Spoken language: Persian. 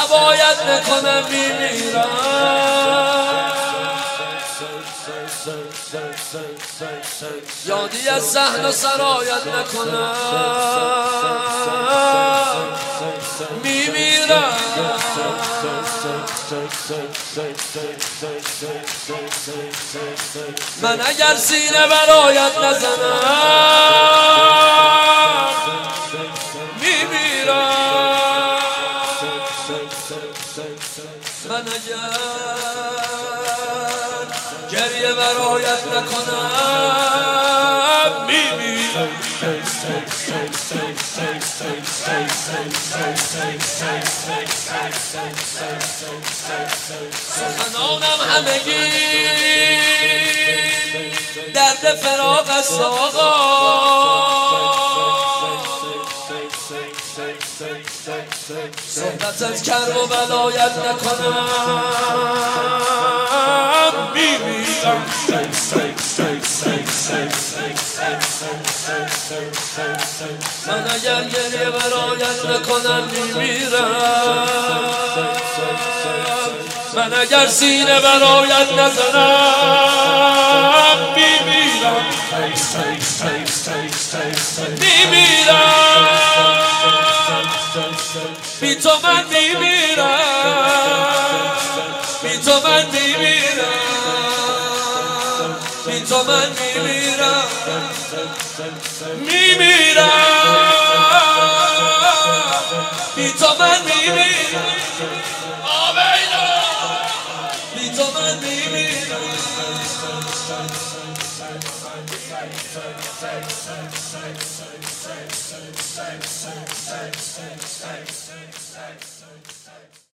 نباید نکنم میمیرم یادی از صحنه سرایت نکنم میمیرم من اگر سینه برایت نزنم میمیرم من اگر گریه برایت نکنم میمیرم سخنانم همگی درد فراق است آقا صحبت از کرب و بلایت نکنم میمیرم من اگر گریه برایت نکنم میمیرم من اگر سینه برایت نزنم میمیرم میمیرم بی تو من میمیرم بی تو من میمیرم بی تو من میمیرم میمیرم بی تو من میمیرم بی تو من میمیرم